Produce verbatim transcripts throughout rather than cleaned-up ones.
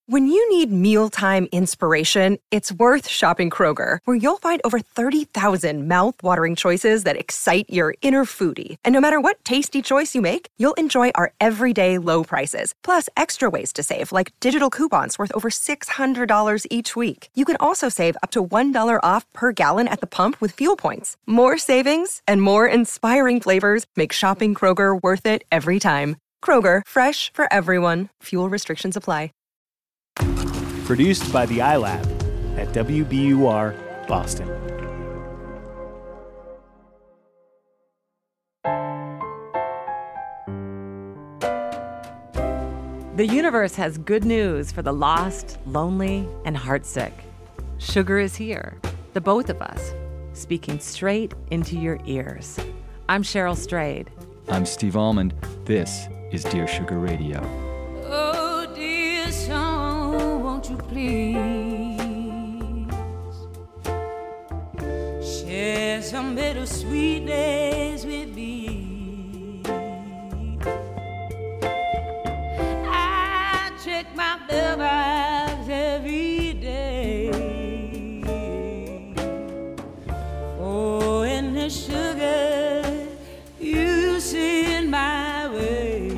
When you need mealtime inspiration, it's worth shopping Kroger, where you'll find over thirty thousand mouth-watering choices that excite your inner foodie. And no matter what tasty choice you make, you'll enjoy our everyday low prices, plus extra ways to save, like digital coupons worth over six hundred dollars each week. You can also save up to one dollar off per gallon at the pump with fuel points. More savings and more inspiring flavors make shopping Kroger worth it every time. Kroger, fresh for everyone. Fuel restrictions apply. Produced by the iLab at W B U R, Boston. The universe has good news for the lost, lonely, and heartsick. Sugar is here, the both of us, speaking straight into your ears. I'm Cheryl Strayed. I'm Steve Almond. This is Dear Sugar Radio. Oh, dear song, won't you please share some bittersweet days with me? I check my mailbox every day. Oh, and the sugar you send my way.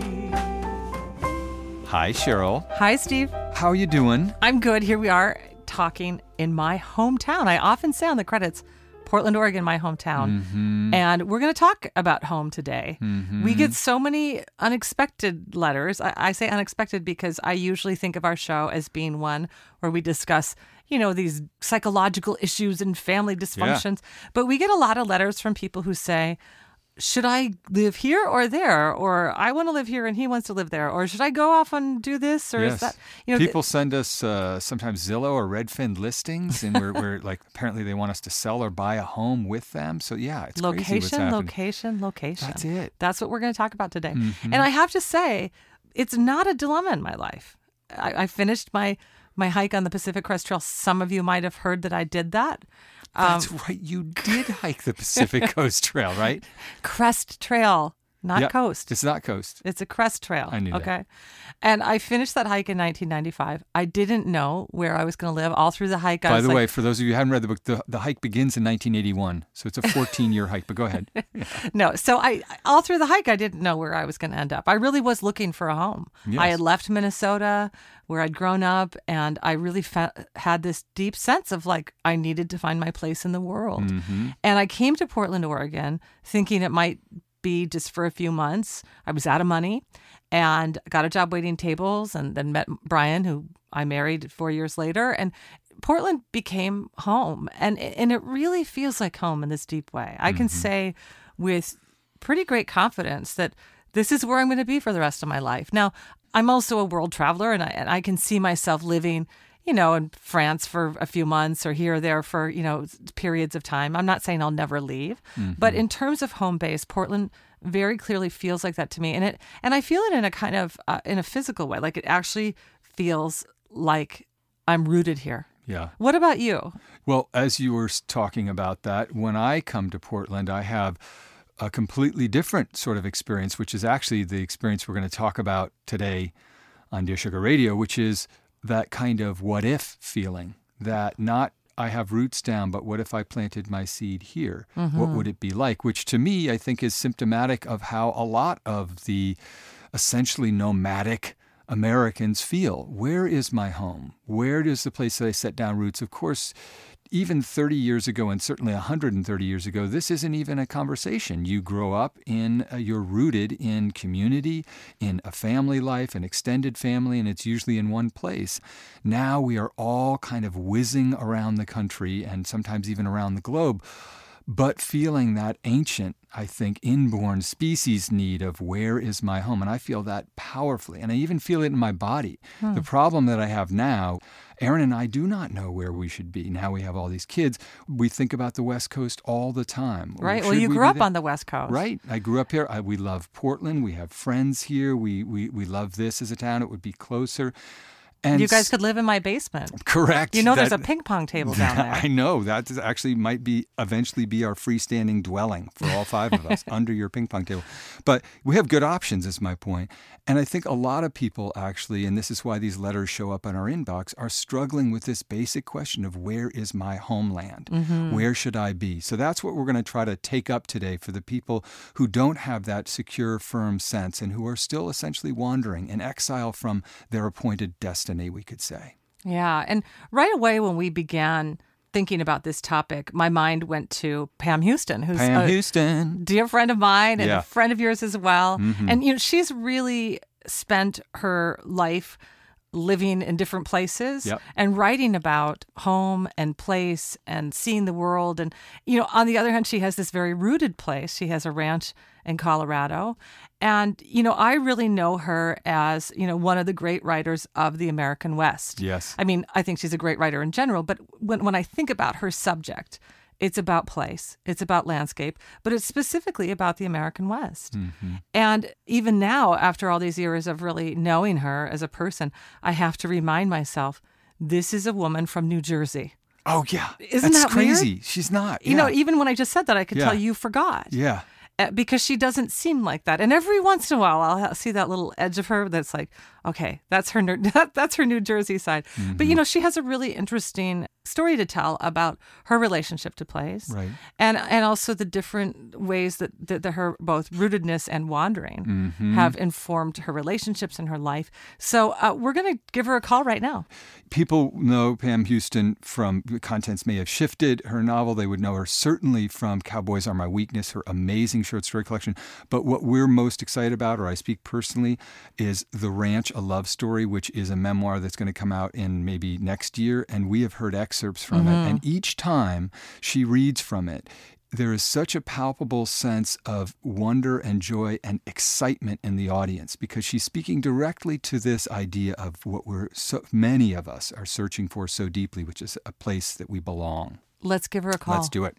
Hi, Cheryl. Hi, Steve. How are you doing? I'm good. Here we are talking in my hometown. I often say on the credits, Portland, Oregon, my hometown. Mm-hmm. And we're going to talk about home today. Mm-hmm. We get so many unexpected letters. I, I say unexpected because I usually think of our show as being one where we discuss, you know, these psychological issues and family dysfunctions. Yeah. But we get a lot of letters from people who say, should I live here or there? Or I want to live here and he wants to live there. Or should I go off and do this? Or yes. is that, you know, people th- send us uh, sometimes Zillow or Redfin listings, and we're, we're like, apparently they want us to sell or buy a home with them. So yeah, it's location, crazy what's happening. Location, location, That's it. That's what we're going to talk about today. Mm-hmm. And I have to say, it's not a dilemma in my life. I, I finished my my hike on the Pacific Crest Trail. Some of you might have heard that I did that. That's um, right. You did hike the Pacific Coast Trail, right? Crest Trail, not yep. coast. It's not coast. It's a crest trail. I knew okay? that. And I finished that hike in nineteen ninety-five. I didn't know where I was going to live all through the hike. I By was the like, way, for those of you who haven't read the book, the, the hike begins in nineteen eighty-one. So it's a fourteen-year hike, but go ahead. Yeah. No, so I all through the hike, I didn't know where I was going to end up. I really was looking for a home. Yes. I had left Minnesota, where I'd grown up, and I really fa- had this deep sense of like, I needed to find my place in the world. Mm-hmm. And I came to Portland, Oregon, thinking it might be just for a few months. I was out of money and got a job waiting tables, and then met Brian, who I married four years later. And Portland became home. And, and it really feels like home in this deep way. I can Mm-hmm. say with pretty great confidence that this is where I'm going to be for the rest of my life. Now, I'm also a world traveler, and I, and I can see myself living, you know, in France for a few months or here or there for, you know, periods of time. I'm not saying I'll never leave, Mm-hmm. but in terms of home base, Portland very clearly feels like that to me. And it, and I feel it in a kind of, uh, in a physical way, like it actually feels like I'm rooted here. Yeah. What about you? Well, as you were talking about that, when I come to Portland, I have a completely different sort of experience, which is actually the experience we're going to talk about today on Dear Sugar Radio, which is that kind of what if feeling, that not I have roots down, but what if I planted my seed here? Mm-hmm. What would it be like? Which to me, I think is symptomatic of how a lot of the essentially nomadic Americans feel. Where is my home? Where is the place that I set down roots? Of course, even thirty years ago, and certainly one hundred thirty years ago, this isn't even a conversation. You grow up in, uh, you're rooted in community, in a family life, an extended family, and it's usually in one place. Now we are all kind of whizzing around the country and sometimes even around the globe, but feeling that ancient, I think, inborn species need of where is my home? And I feel that powerfully. And I even feel it in my body. Hmm. The problem that I have now, Aaron and I do not know where we should be. Now we have all these kids. We think about the West Coast all the time. Right. Should well, you we grew up there? on the West Coast. Right. I grew up here. I, we love Portland. We have friends here. We, we, we love this as a town. It would be closer. And you guys could live in my basement. Correct. You know, That- there's a ping pong table down there. I know. That is actually might be eventually be our freestanding dwelling for all five of us under your ping pong table. But we have good options, is my point. And I think a lot of people actually, and this is why these letters show up in our inbox, are struggling with this basic question of where is my homeland? Mm-hmm. Where should I be? So that's what we're going to try to take up today for the people who don't have that secure, firm sense and who are still essentially wandering in exile from their appointed destiny, we could say. Yeah. And right away when we began thinking about this topic, my mind went to Pam Houston, who's Pam a Houston. dear friend of mine and Yeah. a friend of yours as well. Mhm. And, you know, she's really spent her life living in different places Yep. and writing about home and place and seeing the world. And, you know, on the other hand, she has this very rooted place. She has a ranch in Colorado. And, you know, I really know her as, you know, one of the great writers of the American West. Yes. I mean, I think she's a great writer in general, but when, when I think about her subject, it's about place, it's about landscape, but it's specifically about the American West. Mm-hmm. And even now, after all these years of really knowing her as a person, I have to remind myself, this is a woman from New Jersey. Oh, yeah. Isn't That's that weird? crazy. She's not. You yeah. know, even when I just said that, I could Yeah. tell you forgot. Yeah. Uh, because she doesn't seem like that. And every once in a while, I'll ha- see that little edge of her that's like, okay, that's her, Ner- that, that's her New Jersey side. Mm-hmm. But, you know, she has a really interesting story to tell about her relationship to place. Right. And and also the different ways that, that, that her both rootedness and wandering Mm-hmm. have informed her relationships in her life. So uh, we're going to give her a call right now. People know Pam Houston from the contents may have shifted. Her novel, they would know her certainly from Cowboys Are My Weakness, her amazing short story collection. But what we're most excited about, or I speak personally, is The Ranch, A Love Story, which is a memoir that's going to come out in maybe next year. And we have heard excerpts from Mm-hmm. it. And each time she reads from it, there is such a palpable sense of wonder and joy and excitement in the audience because she's speaking directly to this idea of what we're so many of us are searching for so deeply, which is a place that we belong. Let's give her a call. Let's do it.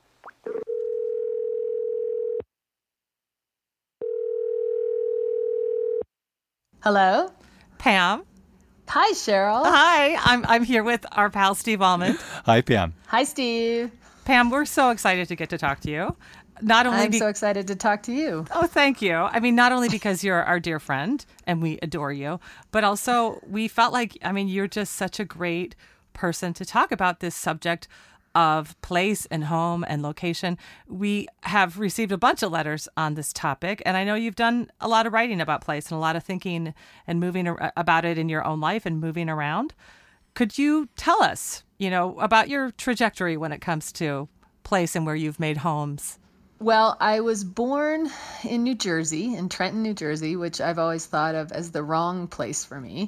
Hello. Pam. Hi, Cheryl. Hi, I'm I'm here with our pal Steve Almond. Hi, Pam. Hi, Steve. Pam, we're so excited to get to talk to you. Not only I'm be- so excited to talk to you. Oh, thank you. I mean, not only because you're our dear friend and we adore you, but also we felt like, I mean, you're just such a great person to talk about this subject of place and home and location. We have received a bunch of letters on this topic, and I know you've done a lot of writing about place and a lot of thinking and moving ar- about it in your own life and moving around. Could you tell us, you know, about your trajectory when it comes to place and where you've made homes? Well, I was born in New Jersey, in Trenton, New Jersey, which I've always thought of as the wrong place for me.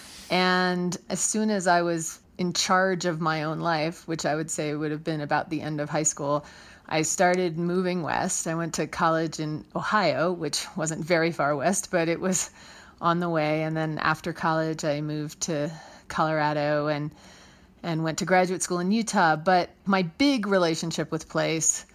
And as soon as I was in charge of my own life, which I would say would have been about the end of high school, I started moving west. I went to college in Ohio, which wasn't very far west, but it was on the way. And then after college, I moved to Colorado and and went to graduate school in Utah. But my big relationship with place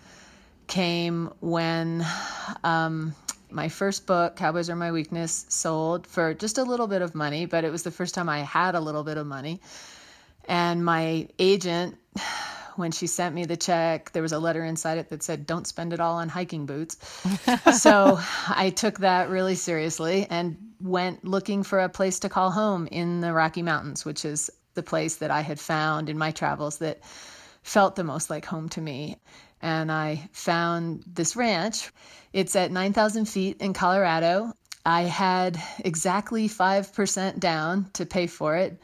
came when um, my first book, Cowboys Are My Weakness, sold for just a little bit of money, but it was the first time I had a little bit of money. And my agent, when she sent me the check, there was a letter inside it that said, don't spend it all on hiking boots. So I took that really seriously and went looking for a place to call home in the Rocky Mountains, which is the place that I had found in my travels that felt the most like home to me. And I found this ranch. It's at nine thousand feet in Colorado. I had exactly five percent down to pay for it.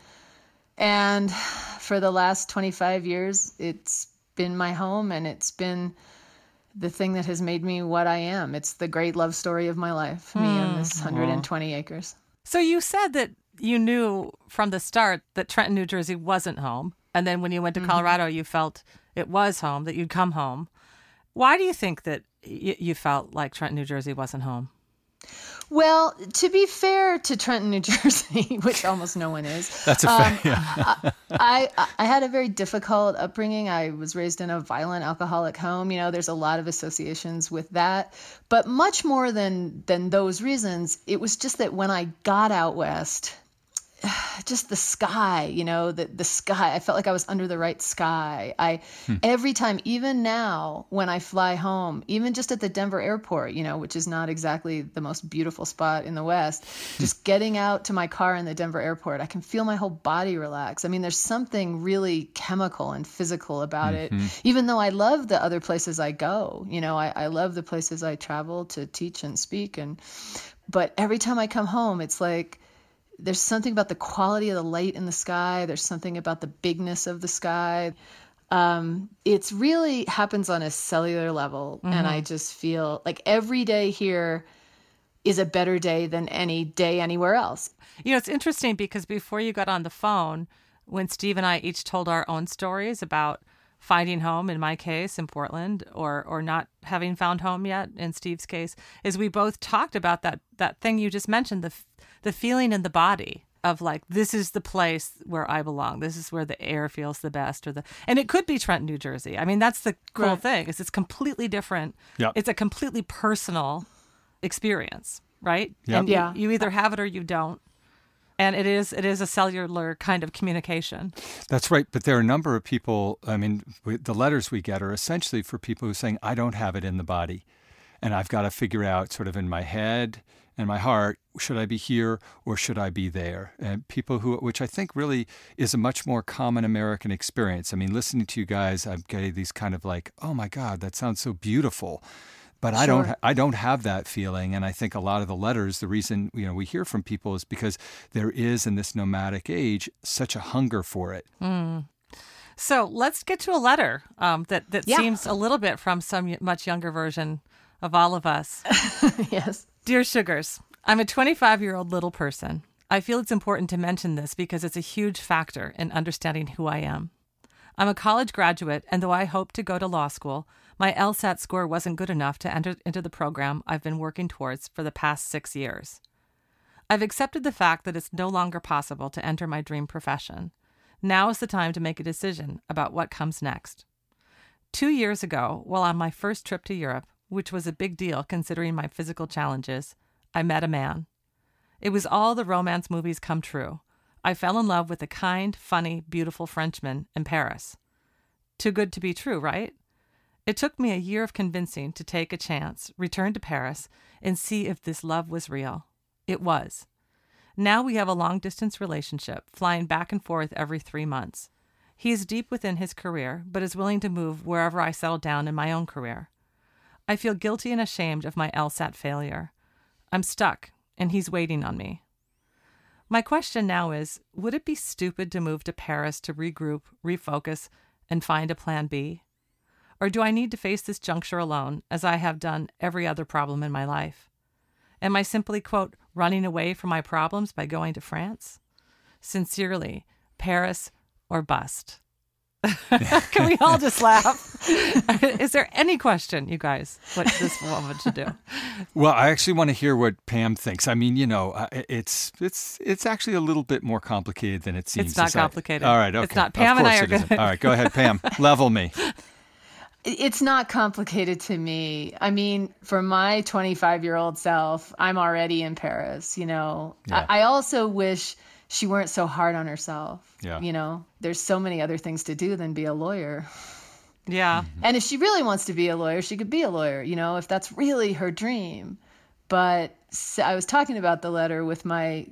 And for the last twenty-five years, it's been my home, and it's been the thing that has made me what I am. It's the great love story of my life, me and this one hundred twenty acres. So you said that you knew from the start that Trenton, New Jersey wasn't home. And then when you went to Colorado, you felt it was home, that you'd come home. Why do you think that y- you felt like Trenton, New Jersey wasn't home? Well, to be fair to Trenton, New Jersey, which almost no one is. That's a um, fact. Yeah. I, I had a very difficult upbringing. I was raised in a violent alcoholic home. You know, there's a lot of associations with that. But much more than, than those reasons, it was just that when I got out west, just the sky, you know, the, the sky. I felt like I was under the right sky. I, hmm. every time, even now when I fly home, even just at the Denver airport, you know, which is not exactly the most beautiful spot in the West, just getting out to my car in the Denver airport, I can feel my whole body relax. I mean, there's something really chemical and physical about mm-hmm. it, even though I love the other places I go. You know, I, I love the places I travel to teach and speak. And, but every time I come home, it's like, there's something about the quality of the light in the sky. There's something about the bigness of the sky. Um, it's really happens on a cellular level. Mm-hmm. And I just feel like every day here is a better day than any day anywhere else. You know, it's interesting because before you got on the phone, when Steve and I each told our own stories about finding home, in my case, in Portland, or or not having found home yet, in Steve's case, is we both talked about that that thing you just mentioned, the the feeling in the body of like, this is the place where I belong. This is where the air feels the best, or the and it could be Trenton, New Jersey. I mean, that's the cool right. thing is it's completely different. Yep. It's a completely personal experience, right? Yep. And yeah. you, you either have it or you don't. And it is it is a cellular kind of communication. That's right. But there are a number of people, I mean, we, the letters we get are essentially for people who are saying, I don't have it in the body. And I've got to figure out sort of in my head and my heart, should I be here or should I be there? And people who, which I think really is a much more common American experience. I mean, listening to you guys, I'm getting these kind of like, oh my God, that sounds so beautiful. But I sure. don't I don't have that feeling. And I think a lot of the letters, the reason you know we hear from people is because there is in this nomadic age such a hunger for it. Mm. So let's get to a letter um, that, that yeah. seems a little bit from some much younger version of all of us. Yes. Dear Sugars, I'm a twenty-five-year-old little person. I feel it's important to mention this because it's a huge factor in understanding who I am. I'm a college graduate, and though I hope to go to law school, my LSAT score wasn't good enough to enter into the program I've been working towards for the past six years. I've accepted the fact that it's no longer possible to enter my dream profession. Now is the time to make a decision about what comes next. Two years ago, while on my first trip to Europe, which was a big deal considering my physical challenges, I met a man. It was all the romance movies come true. I fell in love with a kind, funny, beautiful Frenchman in Paris. Too good to be true, right? It took me a year of convincing to take a chance, return to Paris, and see if this love was real. It was. Now we have a long-distance relationship, flying back and forth every three months. He is deep within his career, but is willing to move wherever I settle down in my own career. I feel guilty and ashamed of my LSAT failure. I'm stuck, and he's waiting on me. My question now is, would it be stupid to move to Paris to regroup, refocus, and find a plan B? Or do I need to face this juncture alone, as I have done every other problem in my life? Am I simply, quote, running away from my problems by going to France? Sincerely, Paris or bust. Can we all just laugh? Is there any question, you guys, what this woman should do? Well, I actually want to hear what Pam thinks. I mean, you know, it's it's it's actually a little bit more complicated than it seems. It's not Decide. complicated. All right, okay. It's not. Pam and I are good. All right, go ahead, Pam. Level me. It's not complicated to me. I mean, for my twenty-five-year-old self, I'm already in Paris, you know. Yeah. I, I also wish she weren't so hard on herself. Yeah. You know, there's so many other things to do than be a lawyer. Yeah. Mm-hmm. And if she really wants to be a lawyer, she could be a lawyer, you know, if that's really her dream. But I was talking about the letter with my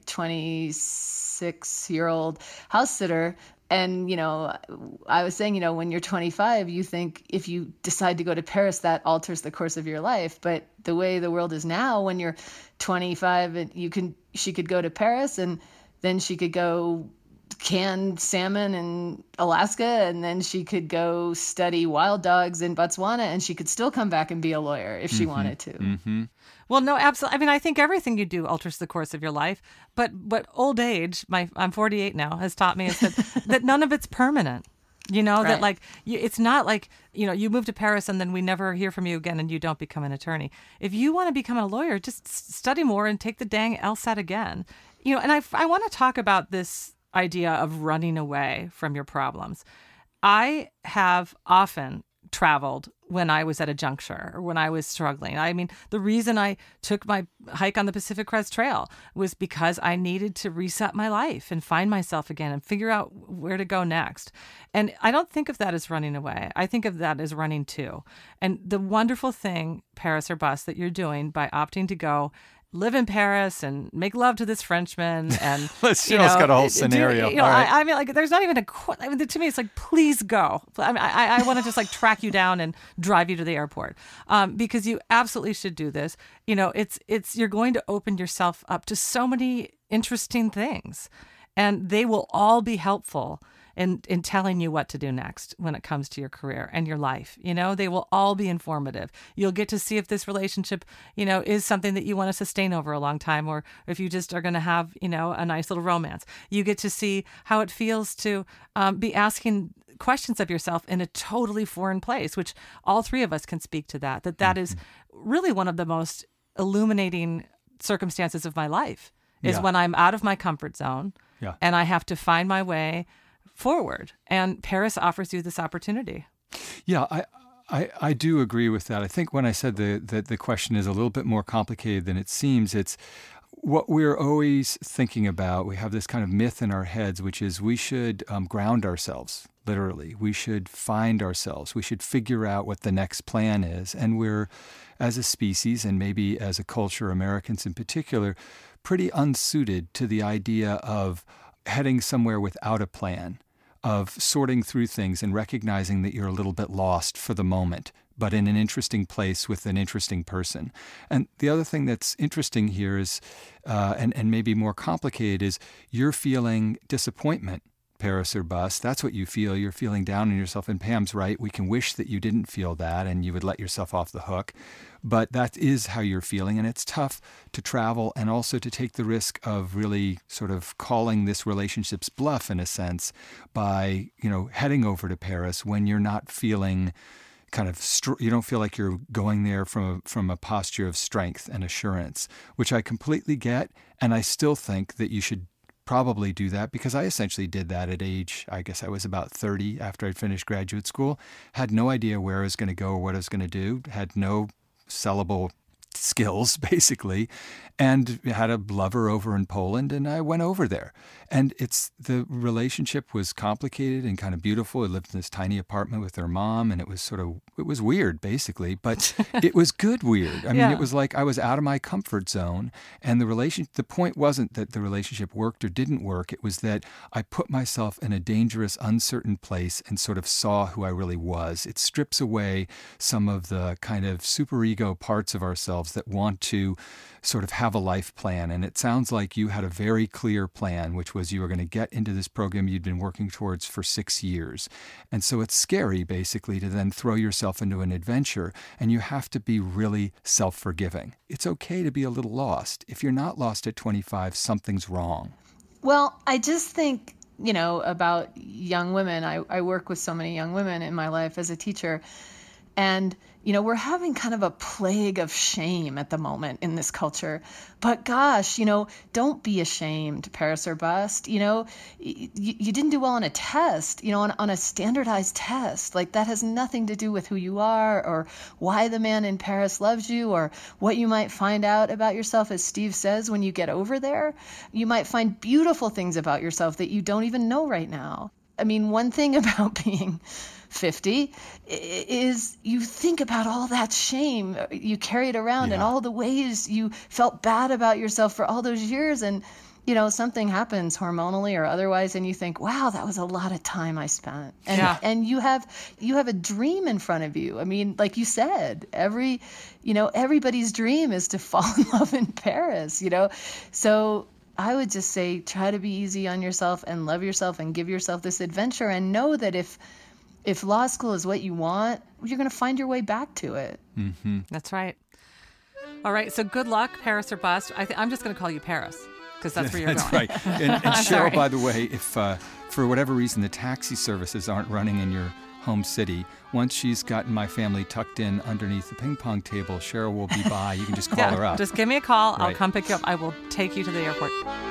twenty-six-year-old house sitter. And, you know, I was saying, you know, when you're twenty-five, you think if you decide to go to Paris, that alters the course of your life. But the way the world is now, when you're twenty-five, and you can, she could go to Paris, and then she could go can salmon in Alaska, and then she could go study wild dogs in Botswana, and she could still come back and be a lawyer if she mm-hmm. wanted to. Mm-hmm. Well, no, absolutely. I mean, I think everything you do alters the course of your life. But what old age, my I'm forty-eight now, has taught me is that, that none of it's permanent. You know, right. that like, you, it's not like, you know, you move to Paris and then we never hear from you again and you don't become an attorney. If you want to become a lawyer, just study more and take the dang LSAT again. You know, and I, I want to talk about this idea of running away from your problems. I have often traveled when I was at a juncture or when I was struggling. I mean, the reason I took my hike on the Pacific Crest Trail was because I needed to reset my life and find myself again and figure out where to go next. And I don't think of that as running away. I think of that as running to. And the wonderful thing, Paris or Bust, that you're doing by opting to go live in Paris and make love to this Frenchman, and let's you know, know, it's got a whole do- scenario. You know, All right. I, I mean, like, there's not even a. qu- I mean, to me, it's like, please go. I mean, I, I want to just like track you down and drive you to the airport, um, because you absolutely should do this. You know, it's it's you're going to open yourself up to so many interesting things, and they will all be helpful in in telling you what to do next when it comes to your career and your life. You know, they will all be informative. You'll get to see if this relationship, you know, is something that you want to sustain over a long time, or if you just are going to have, you know, a nice little romance. You get to see how it feels to um, be asking questions of yourself in a totally foreign place, which all three of us can speak to that, that that is really one of the most illuminating circumstances of my life is Yeah. when I'm out of my comfort zone Yeah. and I have to find my way forward. And Paris offers you this opportunity. Yeah, I, I, I do agree with that. I think when I said the, that the question is a little bit more complicated than it seems, it's what we're always thinking about. We have this kind of myth in our heads, which is we should um, ground ourselves, literally. We should find ourselves. We should figure out what the next plan is. And we're, as a species, and maybe as a culture, Americans in particular, pretty unsuited to the idea of heading somewhere without a plan, of sorting through things and recognizing that you're a little bit lost for the moment, but in an interesting place with an interesting person. And the other thing that's interesting here is, uh, and, and maybe more complicated, is you're feeling disappointment, Paris or Bust. That's what you feel. You're feeling down on yourself. And Pam's right. We can wish that you didn't feel that and you would let yourself off the hook. But that is how you're feeling. And it's tough to travel and also to take the risk of really sort of calling this relationship's bluff in a sense by, you know, heading over to Paris when you're not feeling kind of, str- you don't feel like you're going there from a, from a posture of strength and assurance, which I completely get. And I still think that you should probably do that because I essentially did that at age, I guess I was about thirty after I'd finished graduate school, had no idea where I was going to go or what I was going to do, had no sellable skills, basically, and had a lover over in Poland, and I went over there. And it's the relationship was complicated and kind of beautiful. I lived in this tiny apartment with her mom, and it was sort of, it was weird, basically, but it was good weird. I mean, Yeah. it was like I was out of my comfort zone, and the relation, the point wasn't that the relationship worked or didn't work. It was that I put myself in a dangerous, uncertain place and sort of saw who I really was. It strips away some of the kind of superego parts of ourselves that want to sort of have a life plan. And it sounds like you had a very clear plan, which was you were going to get into this program you'd been working towards for six years. And so it's scary, basically, to then throw yourself into an adventure, and you have to be really self-forgiving. It's okay to be a little lost. If you're not lost at twenty-five, something's wrong. Well, I just think, you know, about young women. I, I work with so many young women in my life as a teacher. And, you know, we're having kind of a plague of shame at the moment in this culture. But gosh, you know, don't be ashamed, Paris or Bust. You know, y- you didn't do well on a test, you know, on, on a standardized test. Like that has nothing to do with who you are or why the man in Paris loves you or what you might find out about yourself. As Steve says, when you get over there, you might find beautiful things about yourself that you don't even know right now. I mean, one thing about being fifty is you think about all that shame you carried around Yeah. and all the ways you felt bad about yourself for all those years. And, you know, something happens hormonally or otherwise, and you think, wow, that was a lot of time I spent. And, Yeah. and you have, you have a dream in front of you. I mean, like you said, every, you know, everybody's dream is to fall in love in Paris, you know? So I would just say, try to be easy on yourself and love yourself and give yourself this adventure, and know that if, if law school is what you want, you're going to find your way back to it. Mm-hmm. That's right. All right. So good luck, Paris or Bust. I th- I'm just going to call you Paris because that's where you're That's going. right. And, and I'm Cheryl, sorry. by the way, if uh, for whatever reason the taxi services aren't running in your home city, once she's gotten my family tucked in underneath the ping pong table, Cheryl will be by. You can just call Yeah, her up. just give me a call. I'll Right. come pick you up. I will take you to the airport.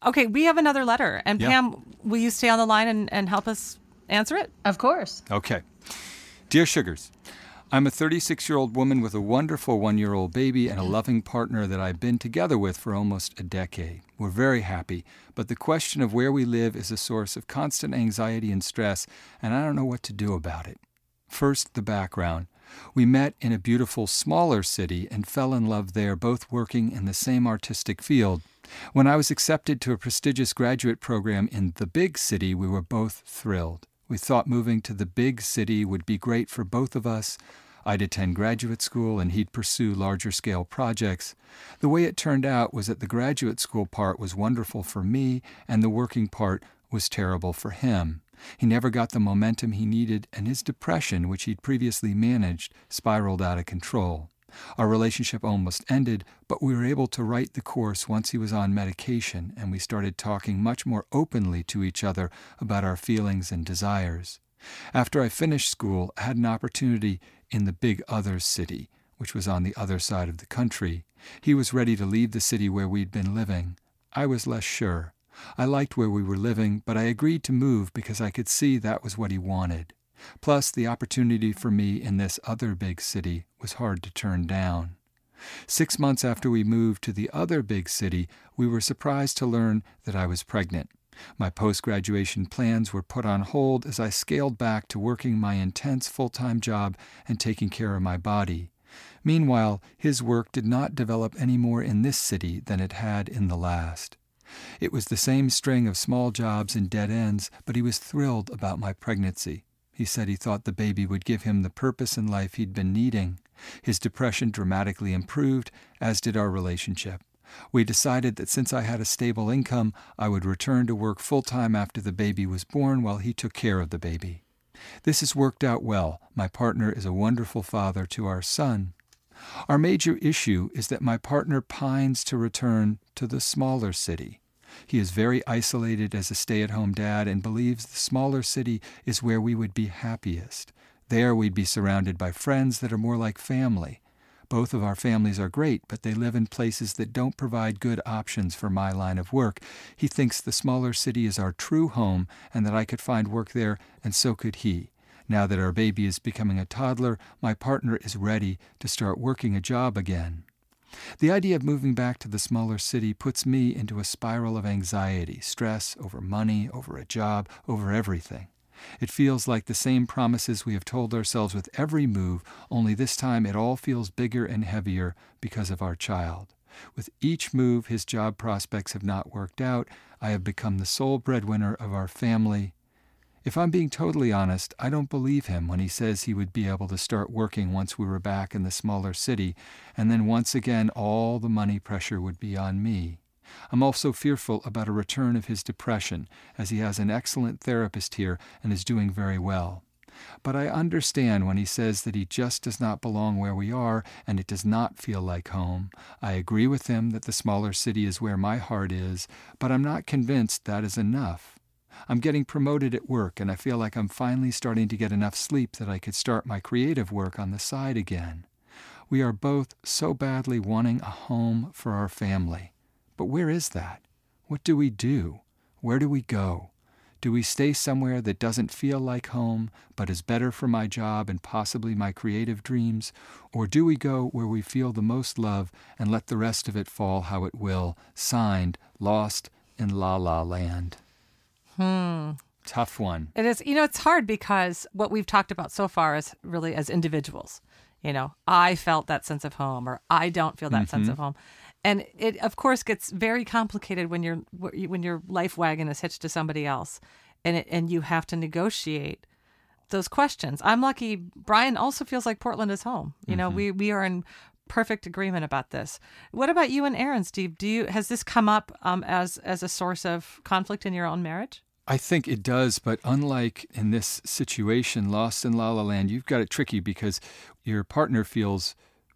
Okay, we have another letter. And Yeah. Pam, will you stay on the line and, and help us answer it? Of course. Okay. Dear Sugars, I'm a thirty-six-year-old woman with a wonderful one-year-old baby and a loving partner that I've been together with for almost a decade. We're very happy, but the question of where we live is a source of constant anxiety and stress, and I don't know what to do about it. First, the background. We met in a beautiful, smaller city and fell in love there, both working in the same artistic field. When I was accepted to a prestigious graduate program in the big city, we were both thrilled. We thought moving to the big city would be great for both of us. I'd attend graduate school and he'd pursue larger-scale projects. The way it turned out was that the graduate school part was wonderful for me and the working part was terrible for him. He never got the momentum he needed, and his depression, which he'd previously managed, spiraled out of control. Our relationship almost ended, but we were able to right the course once he was on medication, and we started talking much more openly to each other about our feelings and desires. After I finished school, I had an opportunity in the big other city, which was on the other side of the country. He was ready to leave the city where we'd been living. I was less sure. I liked where we were living, but I agreed to move because I could see that was what he wanted. Plus, the opportunity for me in this other big city was hard to turn down. Six months after we moved to the other big city, we were surprised to learn that I was pregnant. My post-graduation plans were put on hold as I scaled back to working my intense full-time job and taking care of my body. Meanwhile, his work did not develop any more in this city than it had in the last. It was the same string of small jobs and dead ends, but he was thrilled about my pregnancy. He said he thought the baby would give him the purpose in life he'd been needing. His depression dramatically improved, as did our relationship. We decided that since I had a stable income, I would return to work full-time after the baby was born while he took care of the baby. This has worked out well. My partner is a wonderful father to our son. Our major issue is that my partner pines to return to the smaller city. He is very isolated as a stay-at-home dad and believes the smaller city is where we would be happiest. There we'd be surrounded by friends that are more like family. Both of our families are great, but they live in places that don't provide good options for my line of work. He thinks the smaller city is our true home and that I could find work there, and so could he. Now that our baby is becoming a toddler, my partner is ready to start working a job again. The idea of moving back to the smaller city puts me into a spiral of anxiety, stress over money, over a job, over everything. It feels like the same promises we have told ourselves with every move, only this time it all feels bigger and heavier because of our child. With each move, his job prospects have not worked out. I have become the sole breadwinner of our family. If I'm being totally honest, I don't believe him when he says he would be able to start working once we were back in the smaller city, and then once again all the money pressure would be on me. I'm also fearful about a return of his depression, as he has an excellent therapist here and is doing very well. But I understand when he says that he just does not belong where we are and it does not feel like home. I agree with him that the smaller city is where my heart is, but I'm not convinced that is enough. I'm getting promoted at work, and I feel like I'm finally starting to get enough sleep that I could start my creative work on the side again. We are both so badly wanting a home for our family. But where is that? What do we do? Where do we go? Do we stay somewhere that doesn't feel like home, but is better for my job and possibly my creative dreams? Or do we go where we feel the most love and let the rest of it fall how it will, signed, lost in La La Land? Hmm. Tough one. It is. You know, it's hard because what we've talked about so far is really as individuals. You know, I felt that sense of home, or I don't feel that mm-hmm. sense of home. And it, of course, gets very complicated when your when your life wagon is hitched to somebody else, and it, and you have to negotiate those questions. I'm lucky. Brian also feels like Portland is home. You know, mm-hmm. we we are in perfect agreement about this. What about you and Aaron, Steve? Do you has this come up um, as as a source of conflict in your own marriage? I think it does, but unlike in this situation, Lost in La La Land, you've got it tricky because your partner feels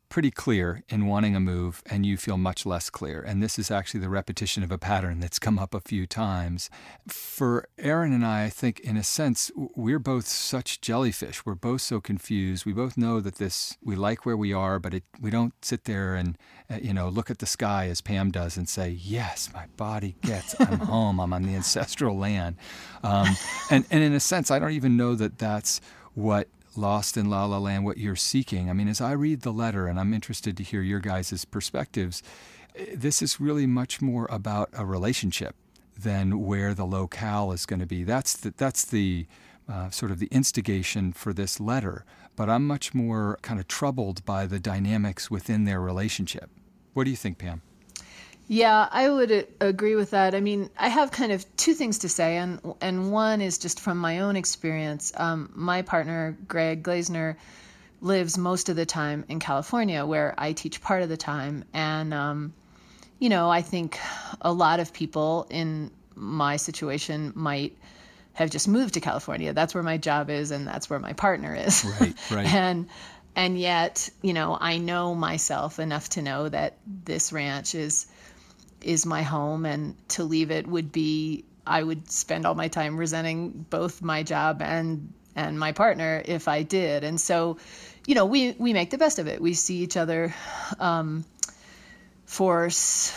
pretty clear in wanting a move, and you feel much less clear. And this is actually the repetition of a pattern that's come up a few times. For Erin and I, I think, in a sense, we're both such jellyfish. We're both so confused. We both know that this, we like where we are, but it, we don't sit there and, uh, you know, look at the sky as Pam does and say, yes, my body gets, I'm home, I'm on the ancestral land. Um, and, and in a sense, I don't even know that that's what Lost in La La Land, what you're seeking. I mean, as I read the letter, and I'm interested to hear your guys' perspectives, this is really much more about a relationship than where the locale is going to be. That's the, that's the uh, sort of the instigation for this letter. But I'm much more kind of troubled by the dynamics within their relationship. What do you think, Pam? Yeah, I would agree with that. I mean, I have kind of two things to say, and and one is just from my own experience. Um, my partner, Greg Glazner, lives most of the time in California, where I teach part of the time. And, um, you know, I think a lot of people in my situation might have just moved to California. That's where my job is, and that's where my partner is. Right, right. and and yet, you know, I know myself enough to know that this ranch is is my home, and to leave it would be, I would spend all my time resenting both my job and and my partner if I did. And so, you know, we, we make the best of it. We see each other um, for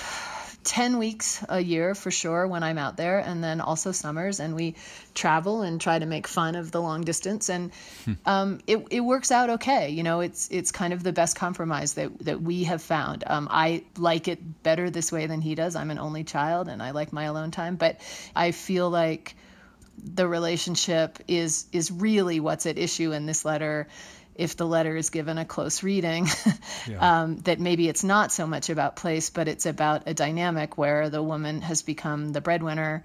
ten weeks a year for sure when I'm out there, and then also summers, and we travel and try to make fun of the long distance, and um, it it works out okay. You know, it's it's kind of the best compromise that that we have found. Um, I like it better this way than he does. I'm an only child, and I like my alone time, but I feel like the relationship is is really what's at issue in this letter. If the letter is given a close reading, yeah. um, that maybe it's not so much about place, but it's about a dynamic where the woman has become the breadwinner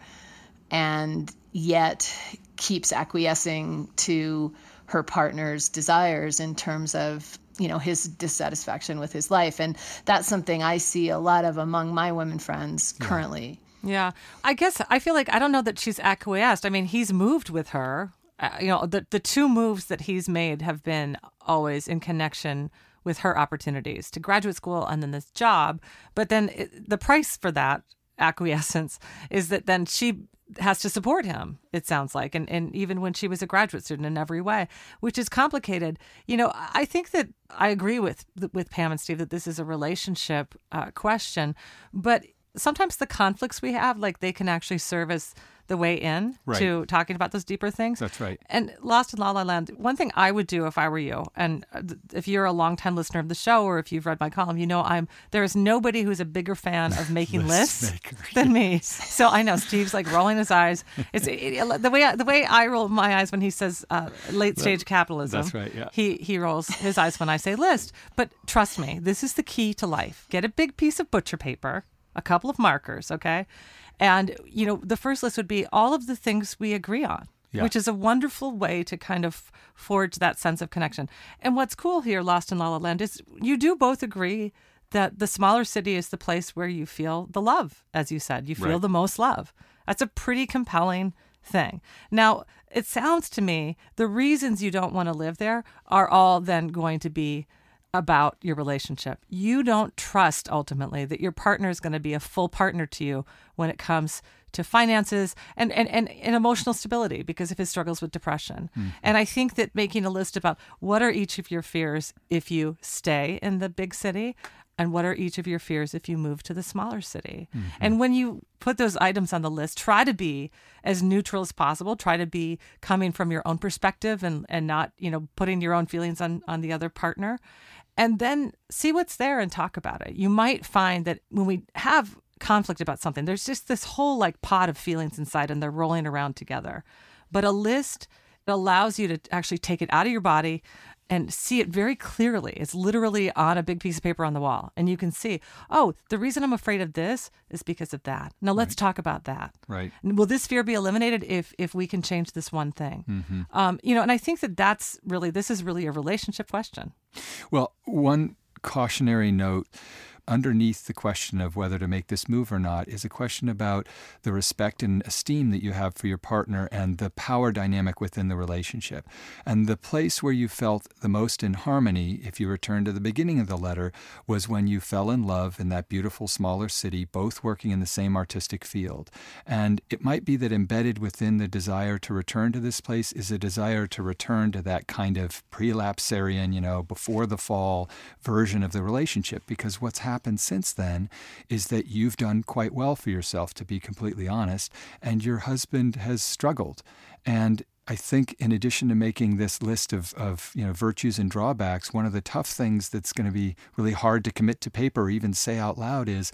and yet keeps acquiescing to her partner's desires in terms of, you know, his dissatisfaction with his life. And that's something I see a lot of among my women friends yeah. currently. Yeah. I guess I feel like, I don't know that she's acquiesced. I mean, he's moved with her. Uh, you know, the the two moves that he's made have been always in connection with her opportunities to graduate school and then this job. But then it, the price for that acquiescence is that then she has to support him, it sounds like. And, and even when she was a graduate student in every way, which is complicated. You know, I think that I agree with with Pam and Steve that this is a relationship uh, question. But sometimes the conflicts we have, like they can actually serve as the way in right. to talking about those deeper things. That's right. And Lost in La La Land, one thing I would do if I were you, and if you're a longtime listener of the show or if you've read my column, you know I'm there is nobody who's a bigger fan of making lists maker, than yes. me. So I know Steve's like rolling his eyes. It's it, the way I, the way I roll my eyes when he says uh, late stage capitalism. That's right. Yeah. He he rolls his eyes when I say list. But trust me, this is the key to life. Get a big piece of butcher paper, a couple of markers, okay? And, you know, the first list would be all of the things we agree on, yeah. which is a wonderful way to kind of forge that sense of connection. And what's cool here, Lost in La La Land, is you do both agree that the smaller city is the place where you feel the love, as you said. You feel right. the most love. That's a pretty compelling thing. Now, it sounds to me the reasons you don't want to live there are all then going to be about your relationship. You don't trust ultimately that your partner is going to be a full partner to you when it comes to finances and, and, and, and emotional stability because of his struggles with depression. Mm-hmm. And I think that making a list about what are each of your fears if you stay in the big city and what are each of your fears if you move to the smaller city. Mm-hmm. And when you put those items on the list, try to be as neutral as possible. Try to be coming from your own perspective and, and not, you know, putting your own feelings on, on the other partner. And then see what's there and talk about it. You might find that when we have conflict about something, there's just this whole like pot of feelings inside and they're rolling around together. But a list allows you to actually take it out of your body and see it very clearly. It's literally on a big piece of paper on the wall. And you can see, oh, the reason I'm afraid of this is because of that. Now let's right. talk about that. Right. Will this fear be eliminated if if we can change this one thing? Mm-hmm. Um, you know, and I think that that's really, this is really a relationship question. Well, one cautionary note, underneath the question of whether to make this move or not is a question about the respect and esteem that you have for your partner and the power dynamic within the relationship. And the place where you felt the most in harmony, if you return to the beginning of the letter, was when you fell in love in that beautiful smaller city, both working in the same artistic field. And it might be that embedded within the desire to return to this place is a desire to return to that kind of prelapsarian, you know, before the fall version of the relationship, because what's happened since then is that you've done quite well for yourself, to be completely honest, and your husband has struggled. And I think in addition to making this list of, of you know virtues and drawbacks, one of the tough things that's going to be really hard to commit to paper or even say out loud is,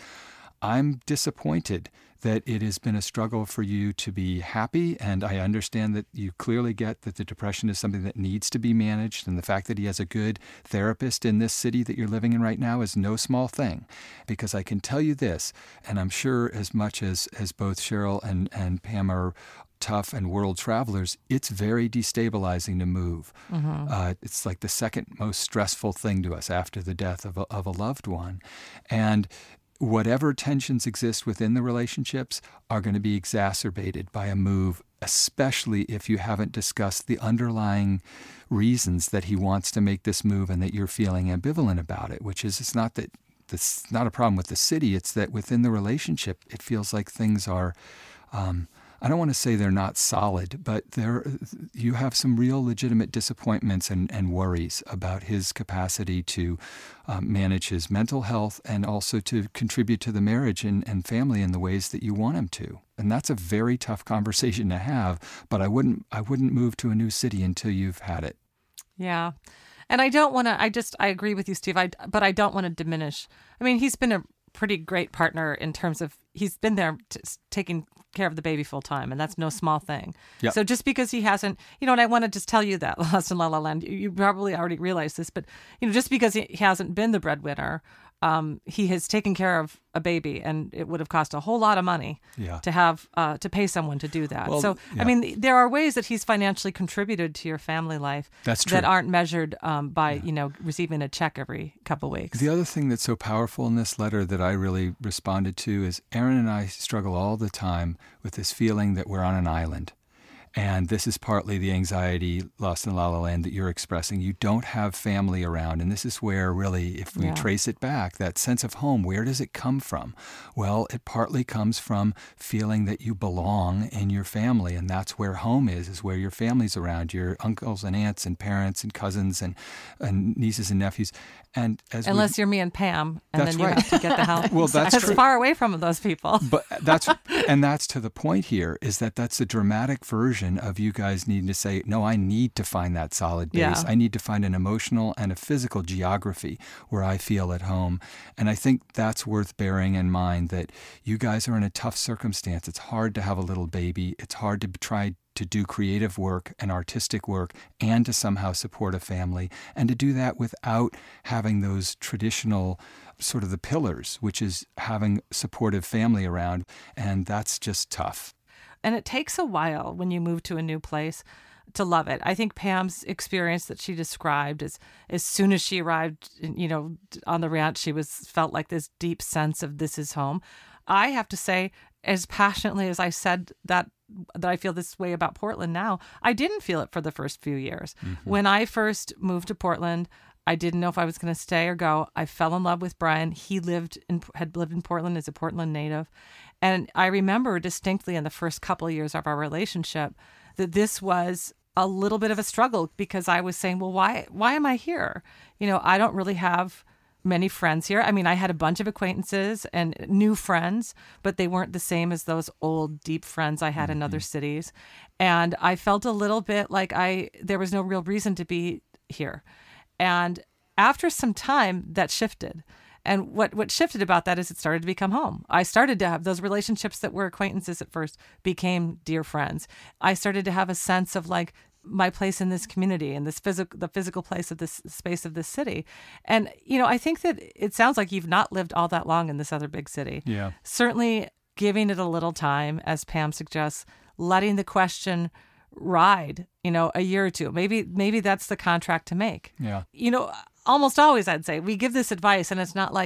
I'm disappointed that it has been a struggle for you to be happy, and I understand that you clearly get that the depression is something that needs to be managed, and the fact that he has a good therapist in this city that you're living in right now is no small thing. Because I can tell you this, and I'm sure as much as, as both Cheryl and, and Pam are tough and world travelers, it's very destabilizing to move. Mm-hmm. Uh, it's like the second most stressful thing to us after the death of a, of a loved one. And whatever tensions exist within the relationships are going to be exacerbated by a move, especially if you haven't discussed the underlying reasons that he wants to make this move and that you're feeling ambivalent about it, which is it's not that this not a problem with the city, it's that within the relationship it feels like things are um, I don't want to say they're not solid, but there you have some real legitimate disappointments and, and worries about his capacity to um, manage his mental health and also to contribute to the marriage and, and family in the ways that you want him to. And that's a very tough conversation to have, but I wouldn't I wouldn't move to a new city until you've had it. Yeah. And I don't want to, I just, I agree with you, Steve, I, but I don't want to diminish. I mean, he's been a pretty great partner in terms of, he's been there t- taking care of the baby full time, and that's no small thing. Yep. So just because he hasn't, you know, and I want to just tell you that, Lost in La La Land, you, you probably already realize this, but, you know, just because he hasn't been the breadwinner, um, he has taken care of a baby, and it would have cost a whole lot of money yeah. to have uh, to pay someone to do that. Well, so, yeah. I mean, there are ways that he's financially contributed to your family life that's true. that aren't measured um, by, yeah. you know, receiving a check every couple weeks. The other thing that's so powerful in this letter that I really responded to is Aaron and I struggle all the time with this feeling that we're on an island. And this is partly the anxiety, Lost in La La Land, that you're expressing. You don't have family around. And this is where really, if we yeah. trace it back, that sense of home, where does it come from? Well, it partly comes from feeling that you belong in your family. And that's where home is, is where your family's around, your uncles and aunts and parents and cousins and, and nieces and nephews. And as Unless you're me and Pam, and that's then you right. have to get the help. Well, that's it's true. far away from those people. But that's and that's to the point here, is that that's a dramatic version of you guys needing to say, no, I need to find that solid base. Yeah. I need to find an emotional and a physical geography where I feel at home. And I think that's worth bearing in mind, that you guys are in a tough circumstance. It's hard to have a little baby. It's hard to try to do creative work and artistic work and to somehow support a family, and to do that without having those traditional sort of the pillars, which is having supportive family around. And that's just tough. And it takes a while when you move to a new place to love it. I think Pam's experience that she described is, as soon as she arrived, you know, on the ranch, she was felt like this deep sense of this is home. I have to say, as passionately as I said that that I feel this way about Portland now, I didn't feel it for the first few years. Mm-hmm. When I first moved to Portland, I didn't know if I was going to stay or go. I fell in love with Brian. He lived in had lived in Portland as a Portland native. And I remember distinctly in the first couple of years of our relationship that this was a little bit of a struggle, because I was saying, well, why why am I here? You know, I don't really have many friends here. I mean, I had a bunch of acquaintances and new friends, but they weren't the same as those old, deep friends I had mm-hmm. in other cities. And I felt a little bit like I there was no real reason to be here. And after some time, that shifted. And what, what shifted about that is it started to become home. I started to have those relationships that were acquaintances at first became dear friends. I started to have a sense of like my place in this community and this physical, the physical place of this space of this city. And, you know, I think that it sounds like you've not lived all that long in this other big city. Yeah. Certainly giving it a little time, as Pam suggests, letting the question ride, you know, a year or two. Maybe, maybe that's the contract to make. Yeah. You know, almost always I'd say we give this advice, and it's not like,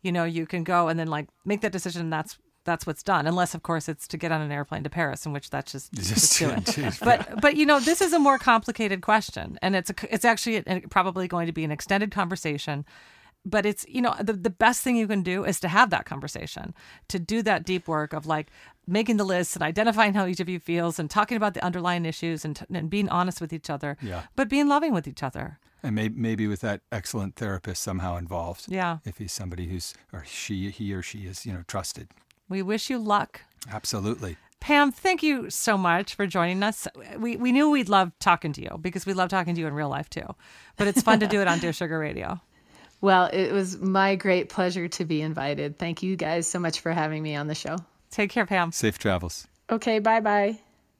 you know, you can go and then like make that decision. And that's that's what's done. Unless, of course, it's to get on an airplane to Paris, in which that's just, just do it. But but you know, this is a more complicated question, and it's a, it's actually a, probably going to be an extended conversation. But it's, you know, the, the best thing you can do is to have that conversation, to do that deep work of like making the list and identifying how each of you feels and talking about the underlying issues and, and being honest with each other, yeah. but being loving with each other. And maybe, maybe with that excellent therapist somehow involved. Yeah. If he's somebody who's, or she, he or she is, you know, trusted. We wish you luck. Absolutely. Pam, thank you so much for joining us. We we knew we'd love talking to you because we love talking to you in real life too. But it's fun to do it on Dear Sugar Radio. Well, it was my great pleasure to be invited. Thank you guys so much for having me on the show. Take care, Pam. Safe travels. Okay, bye-bye.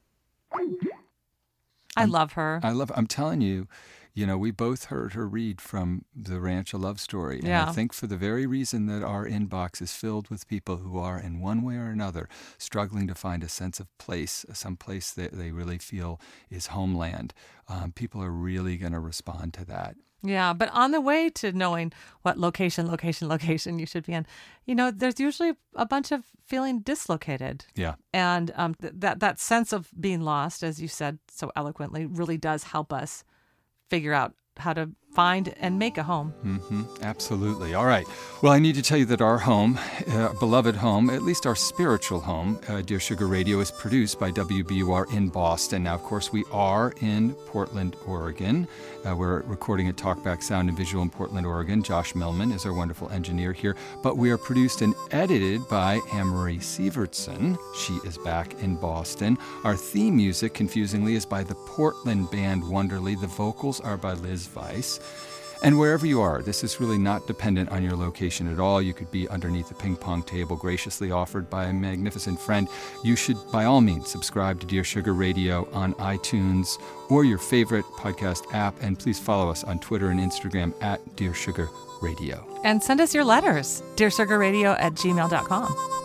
I love her. I love I'm telling you, you know, we both heard her read from the Ranch: A Love Story. And yeah. I think for the very reason that our inbox is filled with people who are, in one way or another, struggling to find a sense of place, some place that they really feel is homeland, um, people are really going to respond to that. Yeah, but on the way to knowing what location, location, location you should be in, you know, there's usually a bunch of feeling dislocated. Yeah. And um, th- that that sense of being lost, as you said so eloquently, really does help us figure out how to find and make a home. Mm-hmm. Absolutely. All right. Well, I need to tell you that our home, uh, beloved home, at least our spiritual home, uh, Dear Sugar Radio, is produced by W B U R in Boston. Now, of course, we are in Portland, Oregon. Uh, we're recording at Talkback Sound and Visual in Portland, Oregon. Josh Millman is our wonderful engineer here. But we are produced and edited by Anne-Marie Sievertson. She is back in Boston. Our theme music, confusingly, is by the Portland band Wonderly. The vocals are by Liz Weiss. And wherever you are, this is really not dependent on your location at all. You could be underneath a ping pong table graciously offered by a magnificent friend. You should, by all means, subscribe to Dear Sugar Radio on iTunes or your favorite podcast app. And please follow us on Twitter and Instagram at Dear Sugar Radio. And send us your letters, dear sugar radio at gmail dot com.